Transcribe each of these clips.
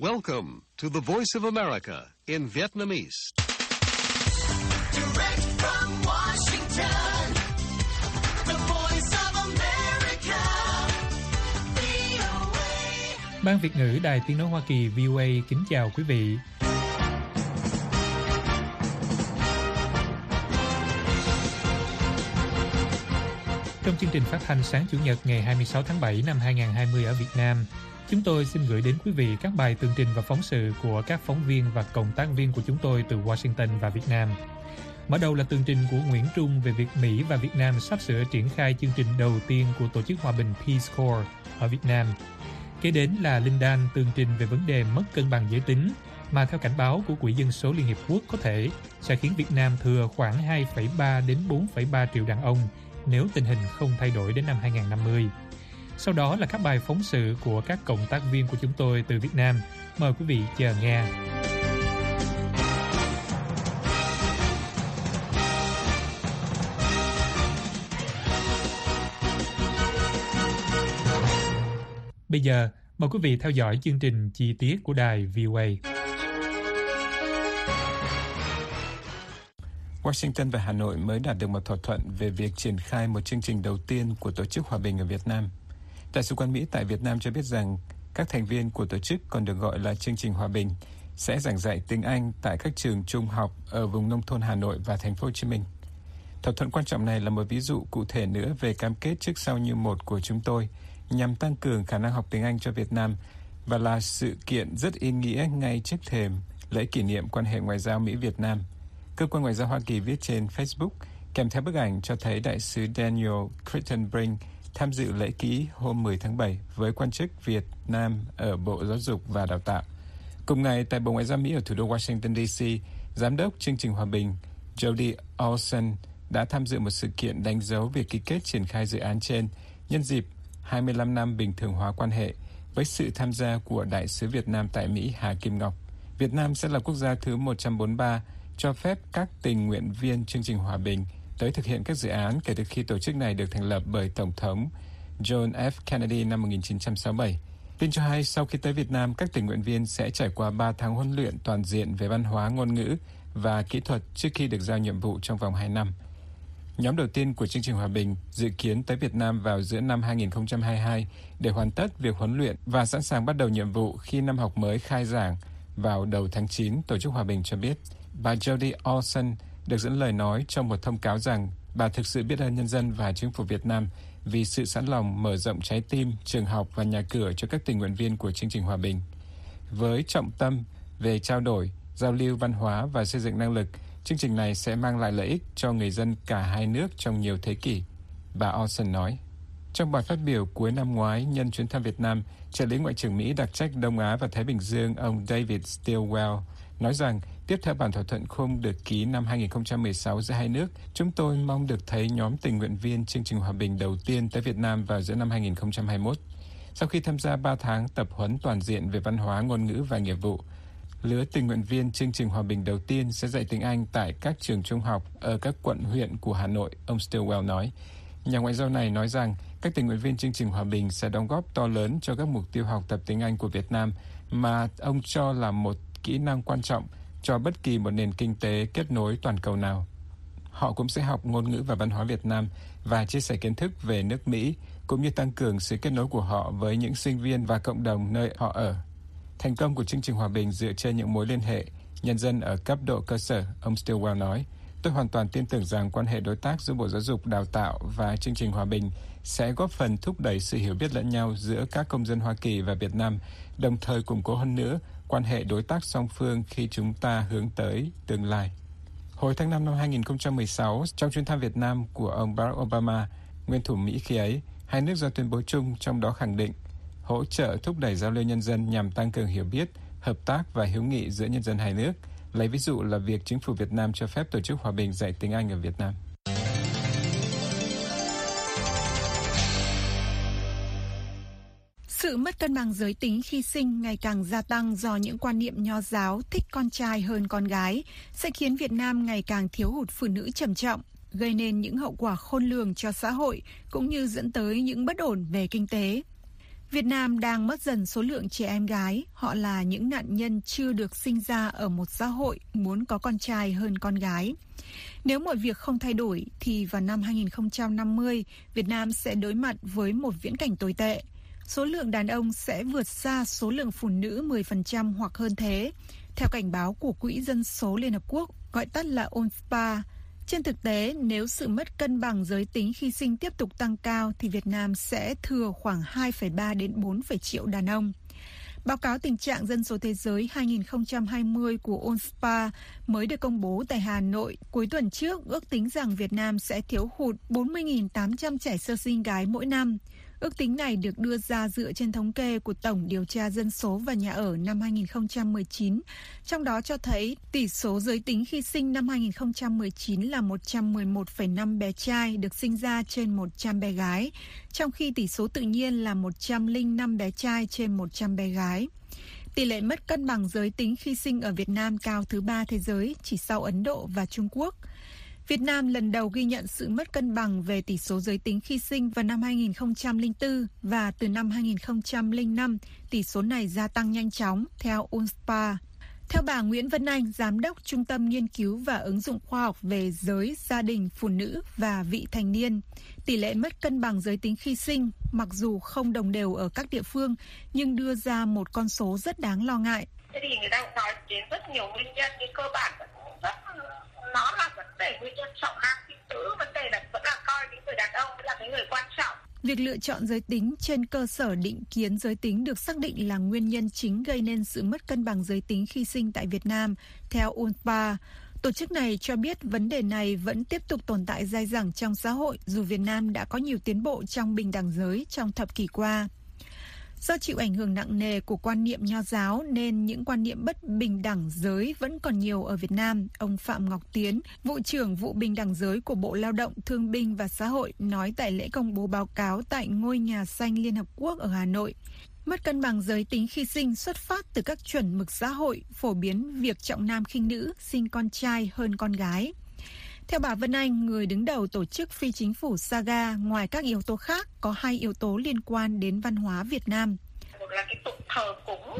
Welcome to the Voice of America in Vietnamese. Direct from Washington, the Voice of America, VOA. Ban Việt ngữ Đài Tiếng nói Hoa Kỳ VOA kính chào quý vị. Trong chương trình phát thanh sáng Chủ nhật ngày 26 tháng 7 năm 2020 ở Việt Nam, chúng tôi xin gửi đến quý vị các bài tường trình và phóng sự của các phóng viên và cộng tác viên của chúng tôi từ Washington và Việt Nam. Mở đầu là tường trình của Nguyễn Trung về việc Mỹ và Việt Nam sắp sửa triển khai chương trình đầu tiên của Tổ chức Hòa bình Peace Corps ở Việt Nam. Kế đến là Linh Dan tường trình về vấn đề mất cân bằng giới tính mà theo cảnh báo của Quỹ Dân số Liên Hiệp Quốc có thể sẽ khiến Việt Nam thừa khoảng 2,3 đến 4,3 triệu đàn ông nếu tình hình không thay đổi đến năm 2050. Sau đó là các bài phóng sự của các cộng tác viên của chúng tôi từ Việt Nam. Mời quý vị chờ nghe. Bây giờ, mời quý vị theo dõi chương trình chi tiết của đài VOA. Washington và Hà Nội mới đạt được một thỏa thuận về việc triển khai một chương trình đầu tiên của Tổ chức Hòa bình ở Việt Nam. Đại sứ quán Mỹ tại Việt Nam cho biết rằng các thành viên của tổ chức, còn được gọi là chương trình Hòa bình, sẽ giảng dạy tiếng Anh tại các trường trung học ở vùng nông thôn Hà Nội và Thành phố Hồ Chí Minh. Thỏa thuận quan trọng này là một ví dụ cụ thể nữa về cam kết trước sau như một của chúng tôi nhằm tăng cường khả năng học tiếng Anh cho Việt Nam và là sự kiện rất ý nghĩa ngay trước thềm lễ kỷ niệm quan hệ ngoại giao Mỹ-Việt Nam. Cơ quan Ngoại giao Hoa Kỳ viết trên Facebook kèm theo bức ảnh cho thấy đại sứ Daniel Crittenbrink tham dự lễ ký hôm 10 tháng 7 với quan chức Việt Nam ở Bộ Giáo dục và Đào tạo. Cùng ngày, tại Bộ Ngoại giao Mỹ ở thủ đô Washington, D.C., Giám đốc chương trình Hòa bình Jody Olson đã tham dự một sự kiện đánh dấu việc ký kết triển khai dự án trên nhân dịp 25 năm bình thường hóa quan hệ với sự tham gia của Đại sứ Việt Nam tại Mỹ Hà Kim Ngọc. Việt Nam sẽ là quốc gia thứ 143 cho phép các tình nguyện viên chương trình Hòa bình tới thực hiện các dự án kể từ khi tổ chức này được thành lập bởi Tổng thống John F. Kennedy năm 1967. Tin cho hay sau khi tới Việt Nam, các tình nguyện viên sẽ trải qua 3 tháng huấn luyện toàn diện về văn hóa, ngôn ngữ và kỹ thuật trước khi được giao nhiệm vụ trong vòng 2 năm. Nhóm đầu tiên của chương trình Hòa bình dự kiến tới Việt Nam vào giữa năm 2022 để hoàn tất việc huấn luyện và sẵn sàng bắt đầu nhiệm vụ khi năm học mới khai giảng vào đầu tháng 9, Tổ chức Hòa bình cho biết. Bà Jody Olson được dẫn lời nói trong một thông cáo rằng bà thực sự biết ơn nhân dân và chính phủ Việt Nam vì sự sẵn lòng mở rộng trái tim, trường học và nhà cửa cho các tình nguyện viên của chương trình Hòa bình. Với trọng tâm về trao đổi, giao lưu văn hóa và xây dựng năng lực, chương trình này sẽ mang lại lợi ích cho người dân cả hai nước trong nhiều thế kỷ, bà Olson nói. Trong bài phát biểu cuối năm ngoái nhân chuyến thăm Việt Nam, trợ lý Ngoại trưởng Mỹ đặc trách Đông Á và Thái Bình Dương ông David Stilwell nói rằng tiếp theo bản thỏa thuận khung được ký năm 2016 giữa hai nước, chúng tôi mong được thấy nhóm tình nguyện viên chương trình Hòa bình đầu tiên tới Việt Nam vào giữa năm 2021. Sau khi tham gia 3 tháng tập huấn toàn diện về văn hóa, ngôn ngữ và nghiệp vụ, lứa tình nguyện viên chương trình Hòa bình đầu tiên sẽ dạy tiếng Anh tại các trường trung học ở các quận huyện của Hà Nội, ông Stilwell nói. Nhà ngoại giao này nói rằng các tình nguyện viên chương trình Hòa bình sẽ đóng góp to lớn cho các mục tiêu học tập tiếng Anh của Việt Nam mà ông cho là một kỹ năng quan trọng cho bất kỳ một nền kinh tế kết nối toàn cầu nào. Họ cũng sẽ học ngôn ngữ và văn hóa Việt Nam và chia sẻ kiến thức về nước Mỹ, cũng như tăng cường sự kết nối của họ với những sinh viên và cộng đồng nơi họ ở. Thành công của chương trình Hòa bình dựa trên những mối liên hệ nhân dân ở cấp độ cơ sở, ông Stilwell nói. Tôi hoàn toàn tin tưởng rằng quan hệ đối tác giữa Bộ Giáo dục, Đào tạo và chương trình Hòa bình sẽ góp phần thúc đẩy sự hiểu biết lẫn nhau giữa các công dân Hoa Kỳ và Việt Nam, đồng thời củng cố hơn nữa quan hệ đối tác song phương khi chúng ta hướng tới tương lai. Hồi tháng 5 năm 2016, trong chuyến thăm Việt Nam của ông Barack Obama, nguyên thủ Mỹ khi ấy, hai nước ra tuyên bố chung trong đó khẳng định hỗ trợ thúc đẩy giao lưu nhân dân nhằm tăng cường hiểu biết, hợp tác và hữu nghị giữa nhân dân hai nước, lấy ví dụ là việc chính phủ Việt Nam cho phép Tổ chức Hòa bình dạy tiếng Anh ở Việt Nam. Sự mất cân bằng giới tính khi sinh ngày càng gia tăng do những quan niệm nho giáo thích con trai hơn con gái sẽ khiến Việt Nam ngày càng thiếu hụt phụ nữ trầm trọng, gây nên những hậu quả khôn lường cho xã hội cũng như dẫn tới những bất ổn về kinh tế. Việt Nam đang mất dần số lượng trẻ em gái. Họ là những nạn nhân chưa được sinh ra ở một xã hội muốn có con trai hơn con gái. Nếu mọi việc không thay đổi, thì vào năm 2050, Việt Nam sẽ đối mặt với một viễn cảnh tồi tệ. Số lượng đàn ông sẽ vượt xa số lượng phụ nữ 10% hoặc hơn thế, theo cảnh báo của Quỹ Dân số Liên Hợp Quốc, gọi tắt là UNFPA. Trên thực tế, nếu sự mất cân bằng giới tính khi sinh tiếp tục tăng cao, thì Việt Nam sẽ thừa khoảng 2,3 đến 4 triệu đàn ông. Báo cáo tình trạng dân số thế giới 2020 của UNFPA mới được công bố tại Hà Nội cuối tuần trước ước tính rằng Việt Nam sẽ thiếu hụt 40.800 trẻ sơ sinh gái mỗi năm. Ước tính này được đưa ra dựa trên thống kê của Tổng điều tra dân số và nhà ở năm 2019, trong đó cho thấy tỷ số giới tính khi sinh năm 2019 là 111,5 bé trai được sinh ra trên 100 bé gái, trong khi tỷ số tự nhiên là 105 bé trai trên 100 bé gái. Tỷ lệ mất cân bằng giới tính khi sinh ở Việt Nam cao thứ 3 thế giới, chỉ sau Ấn Độ và Trung Quốc. Việt Nam lần đầu ghi nhận sự mất cân bằng về tỷ số giới tính khi sinh vào năm 2004 và từ năm 2005, tỷ số này gia tăng nhanh chóng, theo UNFPA. Theo bà Nguyễn Vân Anh, Giám đốc Trung tâm Nghiên cứu và Ứng dụng Khoa học về giới, gia đình, phụ nữ và vị thành niên, tỷ lệ mất cân bằng giới tính khi sinh, mặc dù không đồng đều ở các địa phương, nhưng đưa ra một con số rất đáng lo ngại. Thế thì người ta cũng nói đến rất nhiều nguyên nhân, nhưng cơ bản nó là vấn đề nguyên nhân trọng nam khinh nữ, vấn đề là vẫn là coi những người đàn ông là cái người quan trọng. Việc lựa chọn giới tính trên cơ sở định kiến giới tính được xác định là nguyên nhân chính gây nên sự mất cân bằng giới tính khi sinh tại Việt Nam, theo UNFPA. Tổ chức này cho biết vấn đề này vẫn tiếp tục tồn tại dai dẳng trong xã hội, dù Việt Nam đã có nhiều tiến bộ trong bình đẳng giới trong thập kỷ qua. Do chịu ảnh hưởng nặng nề của quan niệm nho giáo nên những quan niệm bất bình đẳng giới vẫn còn nhiều ở Việt Nam, ông Phạm Ngọc Tiến, vụ trưởng vụ bình đẳng giới của Bộ Lao động, Thương binh và Xã hội nói tại lễ công bố báo cáo tại Ngôi Nhà Xanh Liên Hợp Quốc ở Hà Nội. Mất cân bằng giới tính khi sinh xuất phát từ các chuẩn mực xã hội, phổ biến việc trọng nam khinh nữ, sinh con trai hơn con gái. Theo bà Vân Anh, người đứng đầu tổ chức phi chính phủ Saga, ngoài các yếu tố khác, có 2 yếu tố liên quan đến văn hóa Việt Nam. Một là cái tục thờ cúng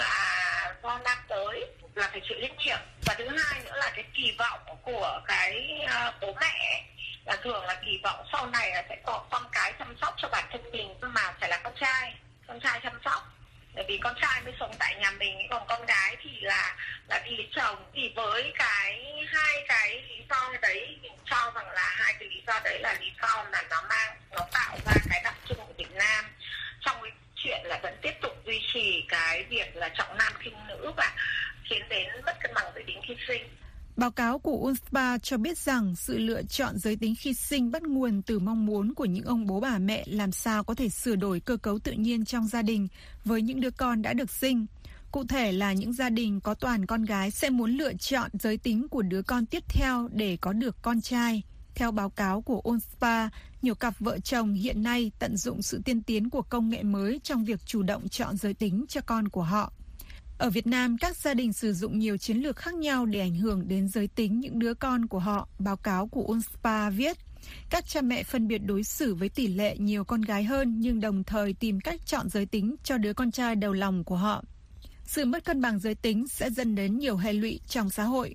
là do nam giới, là phải chịu trách nhiệm. Và thứ hai nữa là cái kỳ vọng của cái bố mẹ, là thường là kỳ vọng sau này là sẽ có con cái chăm sóc cho bản thân mình, nhưng mà phải là con trai chăm sóc. Bởi vì con trai mới sống tại nhà mình, còn con gái thì là đi lấy chồng. Thì với hai cái lý do đấy, mình cho rằng là hai cái lý do đấy là lý do mà nó tạo ra cái đặc trưng của Việt Nam trong cái chuyện là vẫn tiếp tục duy trì cái việc là trọng nam khinh nữ và khiến đến mất cân bằng giới tính khi sinh. Báo cáo của UNFPA cho biết rằng sự lựa chọn giới tính khi sinh bắt nguồn từ mong muốn của những ông bố bà mẹ làm sao có thể sửa đổi cơ cấu tự nhiên trong gia đình với những đứa con đã được sinh. Cụ thể là những gia đình có toàn con gái sẽ muốn lựa chọn giới tính của đứa con tiếp theo để có được con trai. Theo báo cáo của UNFPA, nhiều cặp vợ chồng hiện nay tận dụng sự tiên tiến của công nghệ mới trong việc chủ động chọn giới tính cho con của họ. Ở Việt Nam, các gia đình sử dụng nhiều chiến lược khác nhau để ảnh hưởng đến giới tính những đứa con của họ, báo cáo của UNFPA viết. Các cha mẹ phân biệt đối xử với tỷ lệ nhiều con gái hơn nhưng đồng thời tìm cách chọn giới tính cho đứa con trai đầu lòng của họ. Sự mất cân bằng giới tính sẽ dẫn đến nhiều hệ lụy trong xã hội.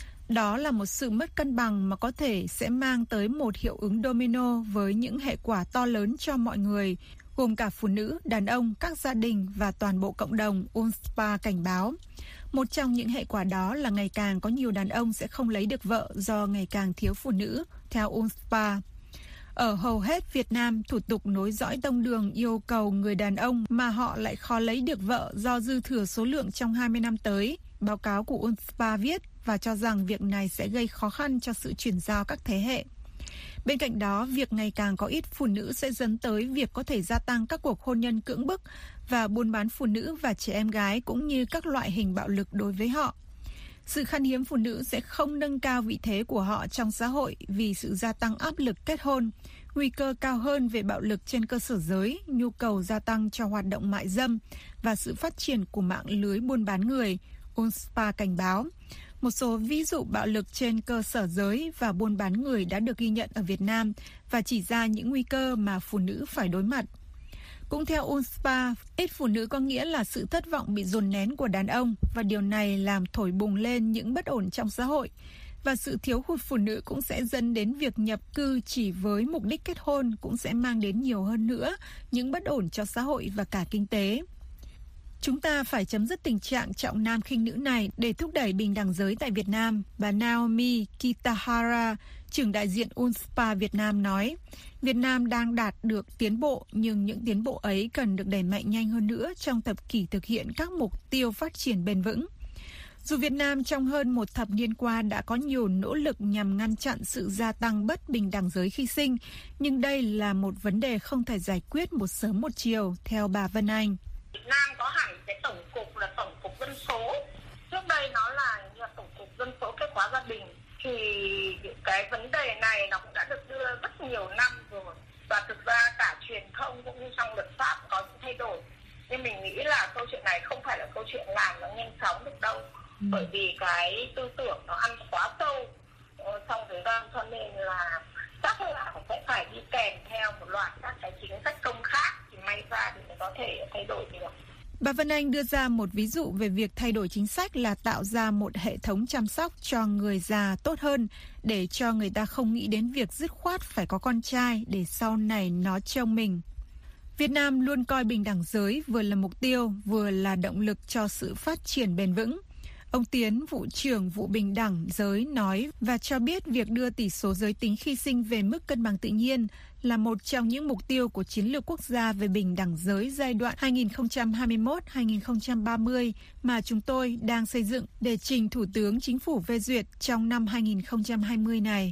Đó là một sự mất cân bằng mà có thể sẽ mang tới một hiệu ứng domino với những hệ quả to lớn cho mọi người, gồm cả phụ nữ, đàn ông, các gia đình và toàn bộ cộng đồng, UNFPA cảnh báo. Một trong những hệ quả đó là ngày càng có nhiều đàn ông sẽ không lấy được vợ do ngày càng thiếu phụ nữ, theo UNFPA. Ở hầu hết Việt Nam, thủ tục nối dõi tông đường yêu cầu người đàn ông mà họ lại khó lấy được vợ do dư thừa số lượng trong 20 năm tới, báo cáo của UNFPA viết và cho rằng việc này sẽ gây khó khăn cho sự chuyển giao các thế hệ. Bên cạnh đó, việc ngày càng có ít phụ nữ sẽ dẫn tới việc có thể gia tăng các cuộc hôn nhân cưỡng bức và buôn bán phụ nữ và trẻ em gái cũng như các loại hình bạo lực đối với họ. Sự khan hiếm phụ nữ sẽ không nâng cao vị thế của họ trong xã hội vì sự gia tăng áp lực kết hôn, nguy cơ cao hơn về bạo lực trên cơ sở giới, nhu cầu gia tăng cho hoạt động mại dâm và sự phát triển của mạng lưới buôn bán người, UNFPA cảnh báo. Một số ví dụ bạo lực trên cơ sở giới và buôn bán người đã được ghi nhận ở Việt Nam và chỉ ra những nguy cơ mà phụ nữ phải đối mặt. Cũng theo UNSPA, ít phụ nữ có nghĩa là sự thất vọng bị dồn nén của đàn ông và điều này làm thổi bùng lên những bất ổn trong xã hội. Và sự thiếu hụt phụ nữ cũng sẽ dẫn đến việc nhập cư chỉ với mục đích kết hôn cũng sẽ mang đến nhiều hơn nữa những bất ổn cho xã hội và cả kinh tế. Chúng ta phải chấm dứt tình trạng trọng nam khinh nữ này để thúc đẩy bình đẳng giới tại Việt Nam, bà Naomi Kitahara, trưởng đại diện UNSPA Việt Nam nói. Việt Nam đang đạt được tiến bộ, nhưng những tiến bộ ấy cần được đẩy mạnh nhanh hơn nữa trong thập kỷ thực hiện các mục tiêu phát triển bền vững. Dù Việt Nam trong hơn một thập niên qua đã có nhiều nỗ lực nhằm ngăn chặn sự gia tăng bất bình đẳng giới khi sinh, nhưng đây là một vấn đề không thể giải quyết một sớm một chiều, theo bà Vân Anh. Việt Nam có hẳn cái tổng cục là tổng cục dân số. Trước đây nó là tổng cục dân số kết hóa gia đình. Thì cái vấn đề này nó cũng đã được đưa rất nhiều năm rồi. Và thực ra cả truyền thông cũng như trong luật pháp có những thay đổi. Nhưng mình nghĩ là câu chuyện này không phải là câu chuyện làm nó nhanh chóng được đâu. Bởi vì cái tư tưởng nó ăn quá sâu trong thời gian, cho nên là chắc là sẽ phải đi kèm theo một loạt các cái chính sách công khác thì may ra thì mới có thể thay đổi được. Bà Vân Anh đưa ra một ví dụ về việc thay đổi chính sách là tạo ra một hệ thống chăm sóc cho người già tốt hơn để cho người ta không nghĩ đến việc dứt khoát phải có con trai để sau này nó trông mình. Việt Nam luôn coi bình đẳng giới vừa là mục tiêu, vừa là động lực cho sự phát triển bền vững. Ông Tiến, vụ trưởng vụ bình đẳng giới nói và cho biết việc đưa tỷ số giới tính khi sinh về mức cân bằng tự nhiên là một trong những mục tiêu của Chiến lược Quốc gia về bình đẳng giới giai đoạn 2021-2030 mà chúng tôi đang xây dựng để trình Thủ tướng Chính phủ phê duyệt trong năm 2020 này.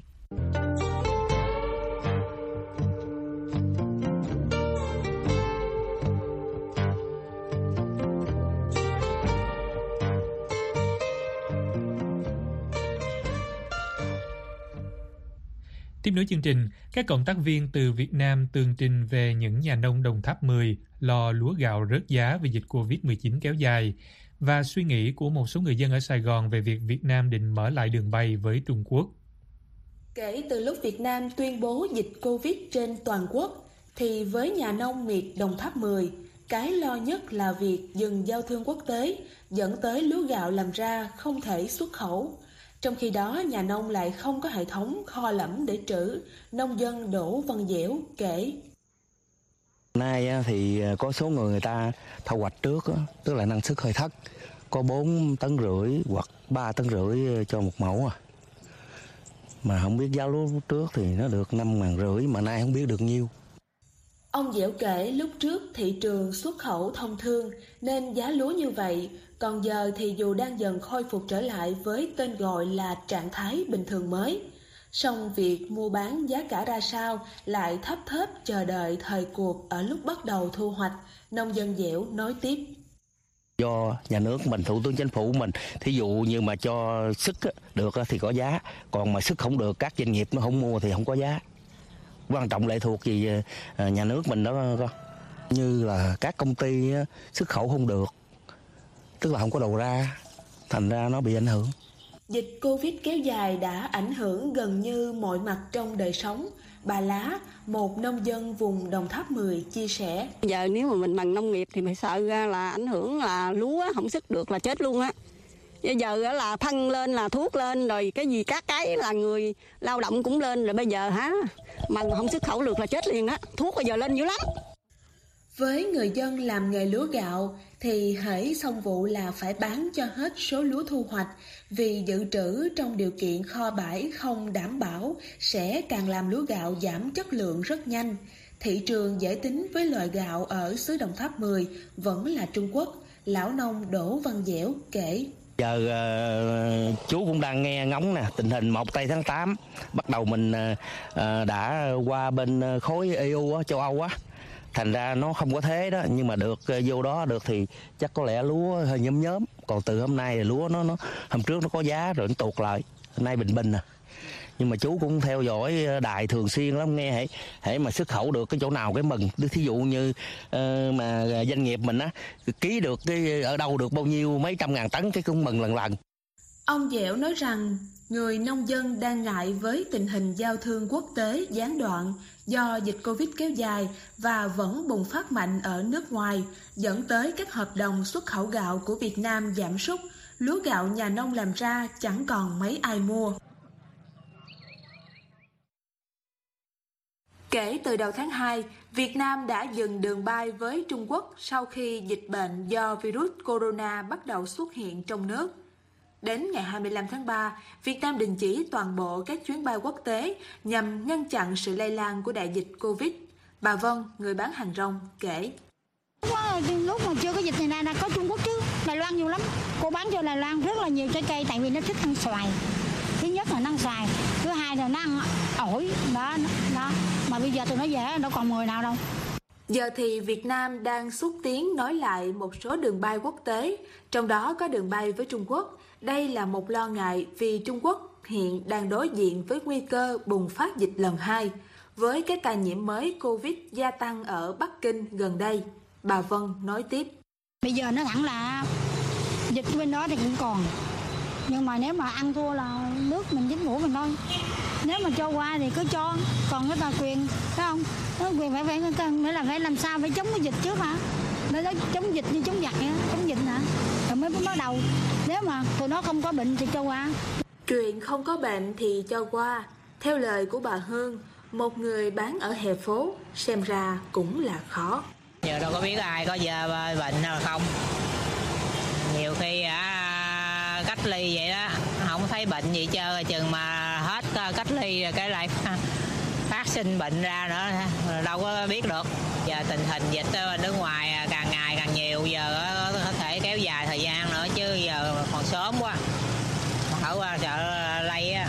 Tiếp nối chương trình, các cộng tác viên từ Việt Nam tường trình về những nhà nông Đồng Tháp 10 lo lúa gạo rớt giá vì dịch Covid-19 kéo dài và suy nghĩ của một số người dân ở Sài Gòn về việc Việt Nam định mở lại đường bay với Trung Quốc. Kể từ lúc Việt Nam tuyên bố dịch Covid trên toàn quốc, thì với nhà nông miệt Đồng Tháp 10, cái lo nhất là việc dừng giao thương quốc tế, dẫn tới lúa gạo làm ra không thể xuất khẩu. Trong khi đó, nhà nông lại không có hệ thống kho lẫm để trữ, nông dân Đỗ Văn Dẻo kể. Nay thì có số người ta thu hoạch trước, tức là năng suất hơi thấp, có 4,5 tấn hoặc 3,5 tấn cho một mẫu. Mà không biết giá lúa trước thì nó được 5,5 ngàn, mà nay không biết được nhiêu. Ông Dẻo kể lúc trước thị trường xuất khẩu thông thương nên giá lúa như vậy, còn giờ thì dù đang dần khôi phục trở lại với tên gọi là trạng thái bình thường mới. Song việc mua bán giá cả ra sao lại thấp thớp chờ đợi thời cuộc ở lúc bắt đầu thu hoạch, nông dân Dẻo nói tiếp. Do nhà nước mình, Thủ tướng Chính phủ mình, thí dụ như mà cho sức được thì có giá, còn mà sức không được, các doanh nghiệp nó không mua thì không có giá. Quan trọng lệ thuộc gì nhà nước mình đó, như là các công ty xuất khẩu không được, tức là không có đầu ra, thành ra nó bị ảnh hưởng. Dịch Covid kéo dài đã ảnh hưởng gần như mọi mặt trong đời sống. Bà Lá, một nông dân vùng Đồng Tháp 10 chia sẻ. Giờ nếu mà mình bằng nông nghiệp thì phải sợ ra là ảnh hưởng là lúa không sức được là chết luôn á. Bây giờ là phân lên là thuốc lên rồi cái gì các cái là người lao động cũng lên rồi bây giờ mà không xuất khẩu được là chết liền á. Thuốc bây giờ lên dữ lắm. Với người dân làm nghề lúa gạo thì hễ xong vụ là phải bán cho hết số lúa thu hoạch, vì dự trữ trong điều kiện kho bãi không đảm bảo sẽ càng làm lúa gạo giảm chất lượng rất nhanh. Thị trường dễ tính với loại gạo ở xứ Đồng Tháp 10 vẫn là Trung Quốc, lão nông Đỗ Văn Dẻo kể. Giờ chú cũng đang nghe ngóng nè, tình hình 1 tây tháng 8 bắt đầu mình đã qua bên khối EU châu Âu á, thành ra nó không có thế đó, nhưng mà được vô đó được thì chắc có lẽ lúa hơi nhóm. Còn từ hôm nay lúa nó hôm trước nó có giá rồi nó tụt lại, hôm nay bình à. Nhưng mà chú cũng theo dõi đài thường xuyên lắm, nghe hễ mà xuất khẩu được cái chỗ nào cái mừng. Thí dụ như mà doanh nghiệp mình á ký được cái ở đâu được bao nhiêu mấy trăm ngàn tấn cái cũng mừng lần. Ông Dẻo nói rằng người nông dân đang ngại với tình hình giao thương quốc tế gián đoạn, do dịch Covid kéo dài và vẫn bùng phát mạnh ở nước ngoài, dẫn tới các hợp đồng xuất khẩu gạo của Việt Nam giảm sút, lúa gạo nhà nông làm ra chẳng còn mấy ai mua. Kể từ đầu tháng 2, Việt Nam đã dừng đường bay với Trung Quốc sau khi dịch bệnh do virus corona bắt đầu xuất hiện trong nước. Đến ngày 25 tháng 3, Việt Nam đình chỉ toàn bộ các chuyến bay quốc tế nhằm ngăn chặn sự lây lan của đại dịch Covid. Bà Vân, người bán hàng rong, kể. Lúc mà chưa có dịch này là có Trung Quốc chứ, Đài Loan nhiều lắm. Cô bán cho Đài Loan rất là nhiều trái cây tại vì nó thích ăn xoài. Thứ nhất là nó ăn xoài, thứ hai là nó ăn ổi, đó. Mà bây giờ tụi nó về đâu còn người nào đâu. Giờ thì Việt Nam đang xúc tiến nối lại một số đường bay quốc tế, trong đó có đường bay với Trung Quốc. Đây là một lo ngại vì Trung Quốc hiện đang đối diện với nguy cơ bùng phát dịch lần 2, với các ca nhiễm mới Covid gia tăng ở Bắc Kinh gần đây. Bà Vân nói tiếp. Bây giờ nó thẳng là dịch bên đó thì cũng còn, nhưng mà nếu mà ăn thua là nước mình, chính phủ mình thôi. Nếu mà cho qua thì cứ cho, còn cái tòa quyền, phải không? Nó quyền phải làm sao phải chống cái dịch trước hả? Nó chống dịch như chống giặc vậy, chống dịch hả? Rồi mới bắt đầu. Nếu mà tụi nó không có bệnh thì cho qua. Chuyện không có bệnh thì cho qua. Theo lời của bà Hương, một người bán ở hè phố, xem ra cũng là khó. Giờ đâu có biết ai có giờ bệnh hay không. Nhiều khi cách ly vậy đó, không thấy bệnh gì trơn, chừng mà hết cách ly rồi cái lại phát sinh bệnh ra nữa, đâu có biết được. Giờ tình hình dịch ở nước ngoài càng ngày càng nhiều, giờ có thể kéo dài thời gian nữa chứ giờ còn sớm quá. Ở qua chợ lây á,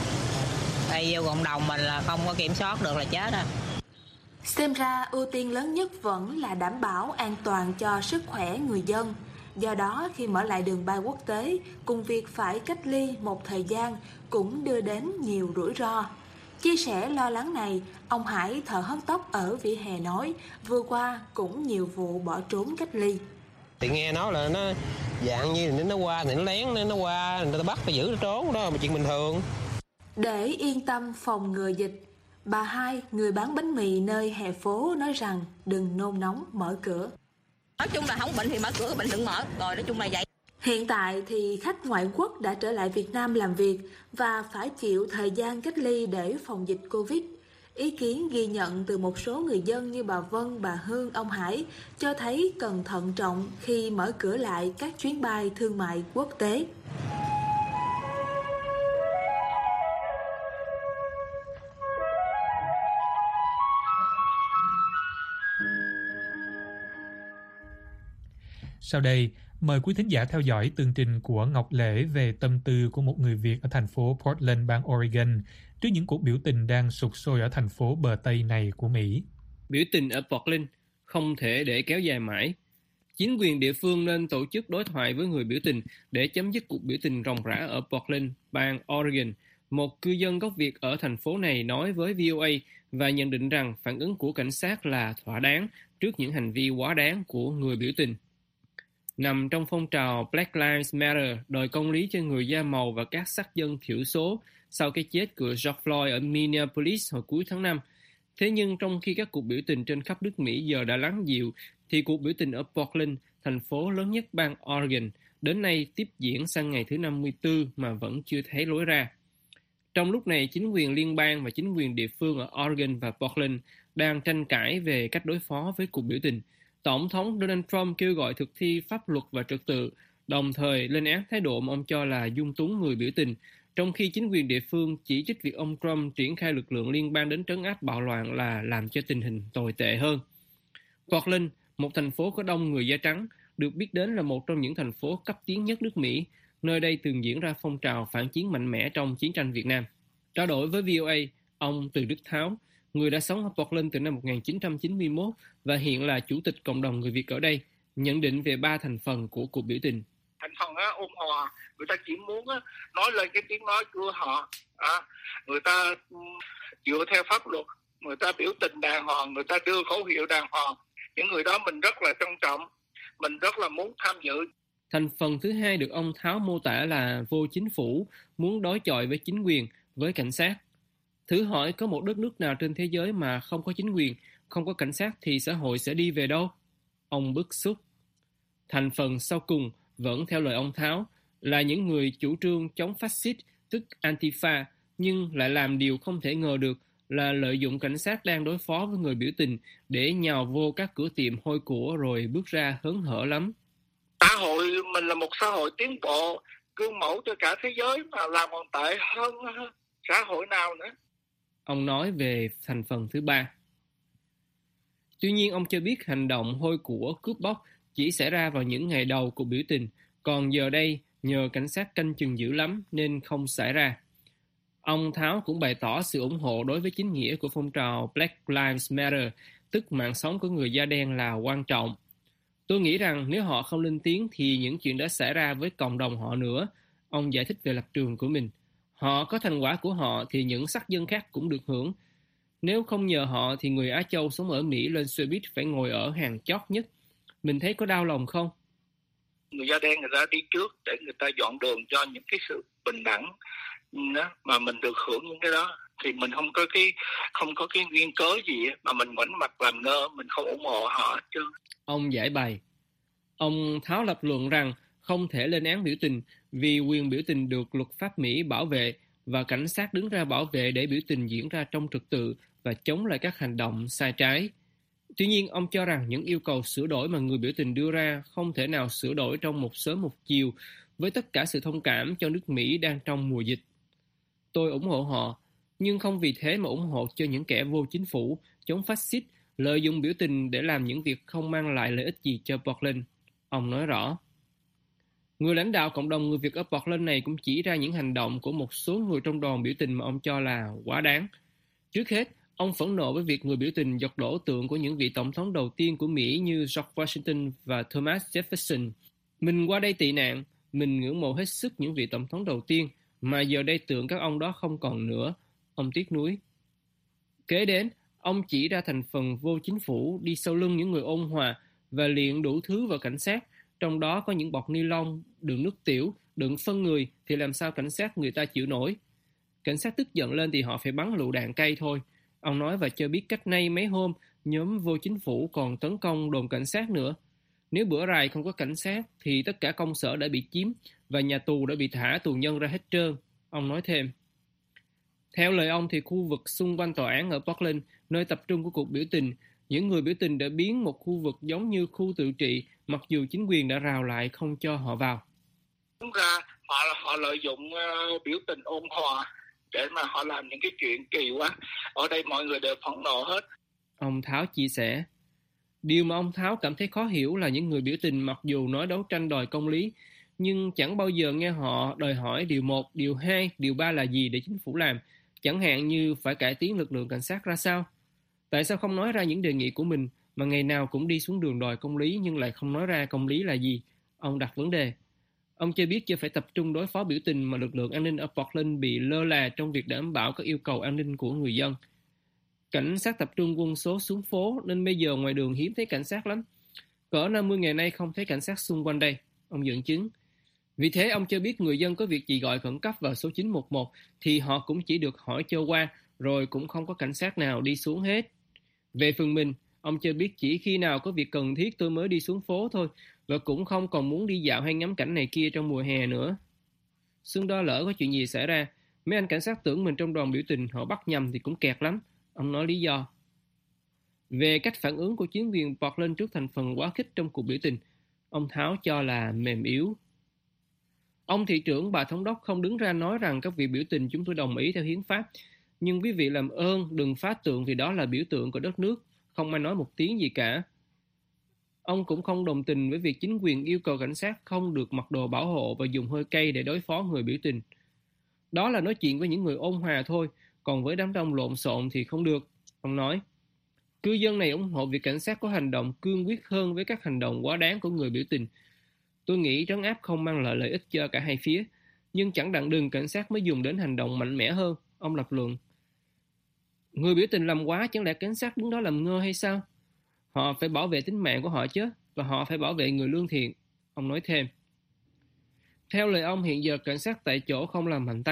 lây vô cộng đồng mình là không có kiểm soát được là chết á. Xem ra ưu tiên lớn nhất vẫn là đảm bảo an toàn cho sức khỏe người dân. Do đó khi mở lại đường bay quốc tế, cùng việc phải cách ly một thời gian cũng đưa đến nhiều rủi ro. Chia sẻ lo lắng này, ông Hải thợ hớt tóc ở vỉa hè nói, vừa qua cũng nhiều vụ bỏ trốn cách ly. Thì nghe nói là nó dạng như nó qua thì nó lén, nó qua người ta bắt phải giữ nó trốn, đó là chuyện bình thường. Để yên tâm phòng ngừa dịch, bà Hai, người bán bánh mì nơi hè phố nói rằng đừng nôn nóng mở cửa. Nói chung là không bệnh thì mở cửa, bệnh đừng mở, rồi nói chung là vậy. Hiện tại thì khách ngoại quốc đã trở lại Việt Nam làm việc và phải chịu thời gian cách ly để phòng dịch Covid. Ý kiến ghi nhận từ một số người dân như bà Vân, bà Hương, ông Hải cho thấy cần thận trọng khi mở cửa lại các chuyến bay thương mại quốc tế. Sau đây, mời quý thính giả theo dõi tường trình của Ngọc Lễ về tâm tư của một người Việt ở thành phố Portland, bang Oregon, trước những cuộc biểu tình đang sục sôi ở thành phố bờ Tây này của Mỹ. Biểu tình ở Portland không thể để kéo dài mãi. Chính quyền địa phương nên tổ chức đối thoại với người biểu tình để chấm dứt cuộc biểu tình ròng rã ở Portland, bang Oregon. Một cư dân gốc Việt ở thành phố này nói với VOA và nhận định rằng phản ứng của cảnh sát là thỏa đáng trước những hành vi quá đáng của người biểu tình. Nằm trong phong trào Black Lives Matter đòi công lý cho người da màu và các sắc dân thiểu số sau cái chết của George Floyd ở Minneapolis hồi cuối tháng 5. Thế nhưng trong khi các cuộc biểu tình trên khắp nước Mỹ giờ đã lắng dịu, thì cuộc biểu tình ở Portland, thành phố lớn nhất bang Oregon, đến nay tiếp diễn sang ngày thứ 54 mà vẫn chưa thấy lối ra. Trong lúc này, chính quyền liên bang và chính quyền địa phương ở Oregon và Portland đang tranh cãi về cách đối phó với cuộc biểu tình. Tổng thống Donald Trump kêu gọi thực thi pháp luật và trật tự, đồng thời lên án thái độ mà ông cho là dung túng người biểu tình, trong khi chính quyền địa phương chỉ trích việc ông Trump triển khai lực lượng liên bang đến trấn áp bạo loạn là làm cho tình hình tồi tệ hơn. Portland, một thành phố có đông người da trắng, được biết đến là một trong những thành phố cấp tiến nhất nước Mỹ, nơi đây từng diễn ra phong trào phản chiến mạnh mẽ trong chiến tranh Việt Nam. Trao đổi với VOA, ông Từ Đức Tháo, người đã sống ở Portland từ năm 1991 và hiện là chủ tịch cộng đồng người Việt ở đây, nhận định về 3 thành phần của cuộc biểu tình. Thành phần ôn hòa, người ta chỉ muốn nói lên cái tiếng nói của họ, người ta dựa theo pháp luật, người ta biểu tình đàng hoàng, người ta đưa khẩu hiệu đàng hoàng. Những người đó mình rất là trân trọng, mình rất là muốn tham dự. Thành phần thứ hai được ông Tháo mô tả là vô chính phủ, muốn đối chọi với chính quyền, với cảnh sát. Thử hỏi có một đất nước nào trên thế giới mà không có chính quyền, không có cảnh sát thì xã hội sẽ đi về đâu? Ông bức xúc. Thành phần sau cùng vẫn theo lời ông Tháo là những người chủ trương chống phát xít, tức Antifa, nhưng lại làm điều không thể ngờ được là lợi dụng cảnh sát đang đối phó với người biểu tình để nhào vô các cửa tiệm hôi của rồi bước ra hớn hở lắm. Xã hội mình là một xã hội tiến bộ, gương mẫu cho cả thế giới mà làm còn tệ hơn xã hội nào nữa. Ông nói về thành phần thứ ba. Tuy nhiên, ông cho biết hành động hôi của cướp bóc chỉ xảy ra vào những ngày đầu cuộc biểu tình, còn giờ đây nhờ cảnh sát canh chừng dữ lắm nên không xảy ra. Ông Tháo cũng bày tỏ sự ủng hộ đối với chính nghĩa của phong trào Black Lives Matter, tức mạng sống của người da đen là quan trọng. Tôi nghĩ rằng nếu họ không lên tiếng thì những chuyện đã xảy ra với cộng đồng họ nữa. Ông giải thích về lập trường của mình. Họ có thành quả của họ thì những sắc dân khác cũng được hưởng. Nếu không nhờ họ thì người Á Châu sống ở Mỹ lên xe buýt phải ngồi ở hàng chót nhất. Mình thấy có đau lòng không? Người da đen người ta đi trước để người ta dọn đường cho những cái sự bình đẳng đó, mà mình được hưởng những cái đó thì mình không có cái nguyên cớ gì mà mình ngoảnh mặt làm ngơ, mình không ủng hộ họ chứ. Ông giải bày. Ông Tháo lập luận rằng không thể lên án biểu tình vì quyền biểu tình được luật pháp Mỹ bảo vệ và cảnh sát đứng ra bảo vệ để biểu tình diễn ra trong trật tự và chống lại các hành động sai trái. Tuy nhiên, ông cho rằng những yêu cầu sửa đổi mà người biểu tình đưa ra không thể nào sửa đổi trong một sớm một chiều với tất cả sự thông cảm cho nước Mỹ đang trong mùa dịch. Tôi ủng hộ họ, nhưng không vì thế mà ủng hộ cho những kẻ vô chính phủ, chống phát xít, lợi dụng biểu tình để làm những việc không mang lại lợi ích gì cho Portland. Ông nói rõ. Người lãnh đạo cộng đồng người Việt ở Portland này cũng chỉ ra những hành động của một số người trong đoàn biểu tình mà ông cho là quá đáng. Trước hết, ông phẫn nộ với việc người biểu tình giật đổ tượng của những vị tổng thống đầu tiên của Mỹ như George Washington và Thomas Jefferson. Mình qua đây tị nạn, mình ngưỡng mộ hết sức những vị tổng thống đầu tiên, mà giờ đây tượng các ông đó không còn nữa. Ông tiếc nuối. Kế đến, ông chỉ ra thành phần vô chính phủ đi sau lưng những người ôn hòa và liệng đủ thứ vào cảnh sát, trong đó có những bọt ni lông, đựng nước tiểu, đựng phân người thì làm sao cảnh sát người ta chịu nổi. Cảnh sát tức giận lên thì họ phải bắn lựu đạn cây thôi. Ông nói và cho biết cách nay mấy hôm, nhóm vô chính phủ còn tấn công đồn cảnh sát nữa. Nếu bữa rày không có cảnh sát thì tất cả công sở đã bị chiếm và nhà tù đã bị thả tù nhân ra hết trơn. Ông nói thêm. Theo lời ông thì khu vực xung quanh tòa án ở Portland, nơi tập trung của cuộc biểu tình, những người biểu tình đã biến một khu vực giống như khu tự trị, mặc dù chính quyền đã rào lại không cho họ vào. Đúng ra họ lợi dụng biểu tình ôn hòa để mà họ làm những cái chuyện kỳ quá. Ở đây mọi người đều phẫn nộ hết. Ông Tháo chia sẻ. Điều mà ông Tháo cảm thấy khó hiểu là những người biểu tình mặc dù nói đấu tranh đòi công lý, nhưng chẳng bao giờ nghe họ đòi hỏi điều 1, điều 2, điều 3 là gì để chính phủ làm, chẳng hạn như phải cải tiến lực lượng cảnh sát ra sao. Tại sao không nói ra những đề nghị của mình mà ngày nào cũng đi xuống đường đòi công lý nhưng lại không nói ra công lý là gì? Ông đặt vấn đề. Ông cho biết chưa phải tập trung đối phó biểu tình mà lực lượng an ninh ở Portland bị lơ là trong việc đảm bảo các yêu cầu an ninh của người dân. Cảnh sát tập trung quân số xuống phố nên bây giờ ngoài đường hiếm thấy cảnh sát lắm. Cỡ 50 ngày nay không thấy cảnh sát xung quanh đây. Ông dẫn chứng. Vì thế ông cho biết người dân có việc gì gọi khẩn cấp vào số 911 thì họ cũng chỉ được hỏi cho qua rồi cũng không có cảnh sát nào đi xuống hết. Về phần mình, ông cho biết chỉ khi nào có việc cần thiết tôi mới đi xuống phố thôi và cũng không còn muốn đi dạo hay ngắm cảnh này kia trong mùa hè nữa. Xuân đó lỡ có chuyện gì xảy ra, mấy anh cảnh sát tưởng mình trong đoàn biểu tình họ bắt nhầm thì cũng kẹt lắm. Ông nói lý do. Về cách phản ứng của chính quyền Portland trước thành phần quá khích trong cuộc biểu tình, ông Tháo cho là mềm yếu. Ông thị trưởng bà thống đốc không đứng ra nói rằng các việc biểu tình chúng tôi đồng ý theo hiến pháp, nhưng quý vị làm ơn đừng phá tượng vì đó là biểu tượng của đất nước, không ai nói một tiếng gì cả. Ông cũng không đồng tình với việc chính quyền yêu cầu cảnh sát không được mặc đồ bảo hộ và dùng hơi cay để đối phó người biểu tình. Đó là nói chuyện với những người ôn hòa thôi, còn với đám đông lộn xộn thì không được, ông nói. Cư dân này ủng hộ việc cảnh sát có hành động cương quyết hơn với các hành động quá đáng của người biểu tình. Tôi nghĩ trấn áp không mang lại lợi ích cho cả hai phía, nhưng chẳng đặng đừng cảnh sát mới dùng đến hành động mạnh mẽ hơn, ông lập luận. Người biểu tình làm quá, chẳng lẽ cảnh sát đứng đó làm ngơ hay sao? Họ phải bảo vệ tính mạng của họ chứ, và họ phải bảo vệ người lương thiện, ông nói thêm. Theo lời ông, hiện giờ cảnh sát tại chỗ không làm mạnh tay,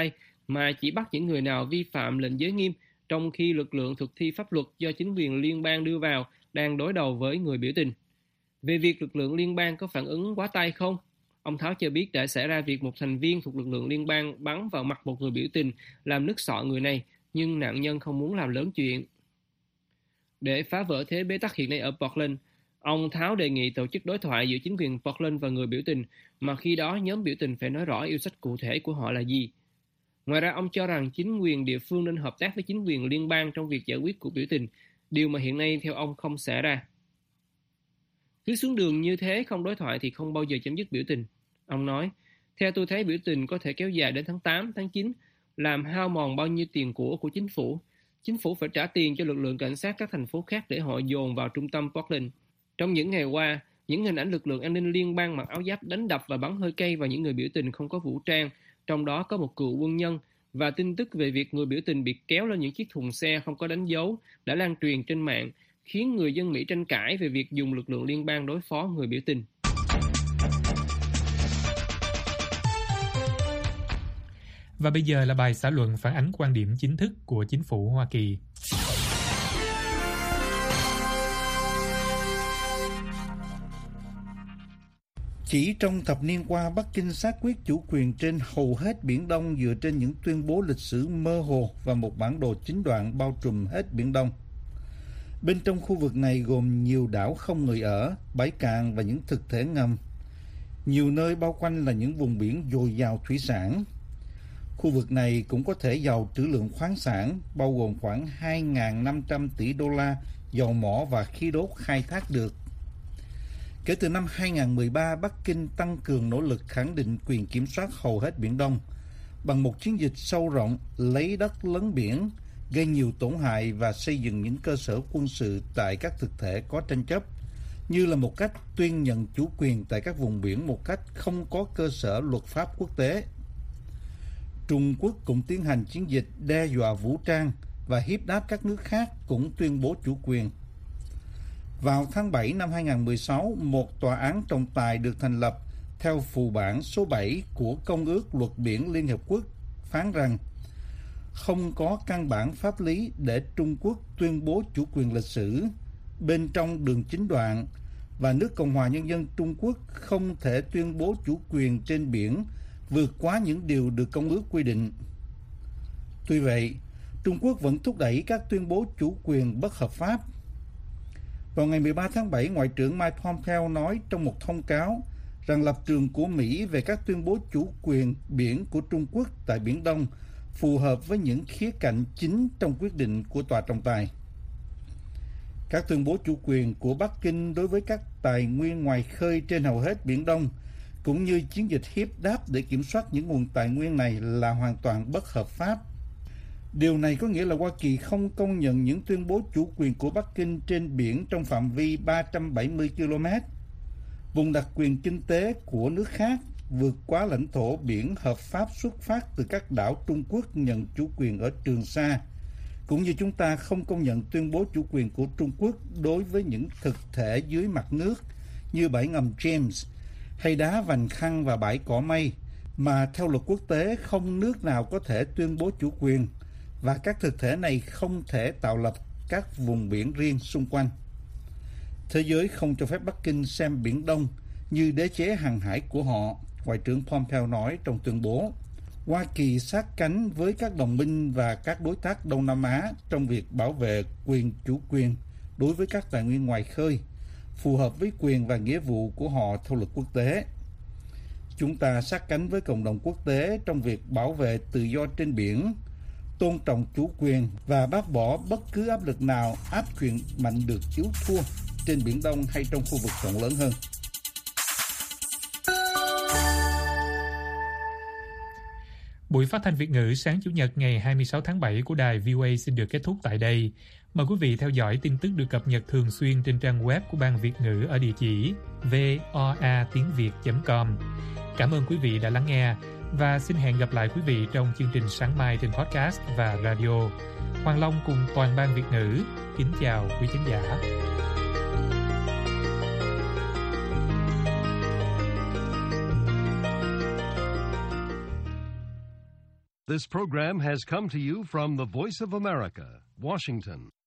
mà chỉ bắt những người nào vi phạm lệnh giới nghiêm, trong khi lực lượng thực thi pháp luật do chính quyền liên bang đưa vào đang đối đầu với người biểu tình. Về việc lực lượng liên bang có phản ứng quá tay không, ông Tháo cho biết đã xảy ra việc một thành viên thuộc lực lượng liên bang bắn vào mặt một người biểu tình làm nứt sọ người này, nhưng nạn nhân không muốn làm lớn chuyện. Để phá vỡ thế bế tắc hiện nay ở Portland, ông Tháo đề nghị tổ chức đối thoại giữa chính quyền Portland và người biểu tình, mà khi đó nhóm biểu tình phải nói rõ yêu sách cụ thể của họ là gì. Ngoài ra, ông cho rằng chính quyền địa phương nên hợp tác với chính quyền liên bang trong việc giải quyết cuộc biểu tình, điều mà hiện nay theo ông không xảy ra. Cứ xuống đường như thế không đối thoại thì không bao giờ chấm dứt biểu tình. Ông nói, theo tôi thấy biểu tình có thể kéo dài đến tháng 8, tháng 9, làm hao mòn bao nhiêu tiền của chính phủ. Chính phủ phải trả tiền cho lực lượng cảnh sát các thành phố khác để họ dồn vào trung tâm Portland. Trong những ngày qua, những hình ảnh lực lượng an ninh liên bang mặc áo giáp đánh đập và bắn hơi cay vào những người biểu tình không có vũ trang, trong đó có một cựu quân nhân, và tin tức về việc người biểu tình bị kéo lên những chiếc thùng xe không có đánh dấu đã lan truyền trên mạng, khiến người dân Mỹ tranh cãi về việc dùng lực lượng liên bang đối phó người biểu tình. Và bây giờ là bài xã luận phản ánh quan điểm chính thức của chính phủ Hoa Kỳ. Chỉ trong thập niên qua, Bắc Kinh xác quyết chủ quyền trên hầu hết Biển Đông dựa trên những tuyên bố lịch sử mơ hồ và một bản đồ chín đoạn bao trùm hết Biển Đông. Bên trong khu vực này gồm nhiều đảo không người ở, bãi cạn và những thực thể ngầm. Nhiều nơi bao quanh là những vùng biển dồi dào thủy sản. Khu vực này cũng có thể giàu trữ lượng khoáng sản, bao gồm khoảng 2.500 tỷ đô la dầu mỏ và khí đốt khai thác được. Kể từ năm 2013, Bắc Kinh tăng cường nỗ lực khẳng định quyền kiểm soát hầu hết Biển Đông bằng một chiến dịch sâu rộng lấy đất lấn biển, gây nhiều tổn hại và xây dựng những cơ sở quân sự tại các thực thể có tranh chấp, như là một cách tuyên nhận chủ quyền tại các vùng biển một cách không có cơ sở luật pháp quốc tế. Trung Quốc cũng tiến hành chiến dịch đe dọa vũ trang và hiếp đáp các nước khác cũng tuyên bố chủ quyền. Vào tháng 7 năm 2016, một tòa án trọng tài được thành lập theo phù bản số 7 của Công ước Luật Biển Liên Hợp Quốc phán rằng không có căn bản pháp lý để Trung Quốc tuyên bố chủ quyền lịch sử bên trong đường chín đoạn và nước Cộng hòa Nhân dân Trung Quốc không thể tuyên bố chủ quyền trên biển vượt quá những điều được Công ước quy định. Tuy vậy, Trung Quốc vẫn thúc đẩy các tuyên bố chủ quyền bất hợp pháp. Vào ngày 13 tháng 7, Ngoại trưởng Mike Pompeo nói trong một thông cáo rằng lập trường của Mỹ về các tuyên bố chủ quyền biển của Trung Quốc tại Biển Đông phù hợp với những khía cạnh chính trong quyết định của tòa trọng tài. Các tuyên bố chủ quyền của Bắc Kinh đối với các tài nguyên ngoài khơi trên hầu hết Biển Đông, cũng như chiến dịch hiếp đáp để kiểm soát những nguồn tài nguyên này là hoàn toàn bất hợp pháp. Điều này có nghĩa là Hoa Kỳ không công nhận những tuyên bố chủ quyền của Bắc Kinh trên biển trong phạm vi 370 km, vùng đặc quyền kinh tế của nước khác vượt quá lãnh thổ biển hợp pháp xuất phát từ các đảo Trung Quốc nhận chủ quyền ở Trường Sa, cũng như chúng ta không công nhận tuyên bố chủ quyền của Trung Quốc đối với những thực thể dưới mặt nước như bãi ngầm James hay đá Vành Khăn và bãi cỏ mây, mà theo luật quốc tế không nước nào có thể tuyên bố chủ quyền, và các thực thể này không thể tạo lập các vùng biển riêng xung quanh. Thế giới không cho phép Bắc Kinh xem Biển Đông như đế chế hàng hải của họ, Ngoại trưởng Pompeo nói trong tuyên bố. Hoa Kỳ sát cánh với các đồng minh và các đối tác Đông Nam Á trong việc bảo vệ quyền chủ quyền đối với các tài nguyên ngoài khơi, phù hợp với quyền và nghĩa vụ của họ theo luật quốc tế. Chúng ta sát cánh với cộng đồng quốc tế trong việc bảo vệ tự do trên biển, tôn trọng chủ quyền và bác bỏ bất cứ áp lực nào áp quyền mạnh được yếu thua trên Biển Đông hay trong khu vực rộng lớn hơn. Buổi phát thanh Việt ngữ sáng Chủ nhật ngày 26 tháng 7 của đài VOA xin được kết thúc tại đây. Mời quý vị theo dõi tin tức được cập nhật thường xuyên trên trang web của Ban Việt ngữ ở địa chỉ voatiengviet.com. Cảm ơn quý vị đã lắng nghe và xin hẹn gặp lại quý vị trong chương trình sáng mai trên podcast và radio. Hoàng Long cùng toàn Ban Việt ngữ kính chào quý khán giả. This program has come to you from the Voice of America, Washington.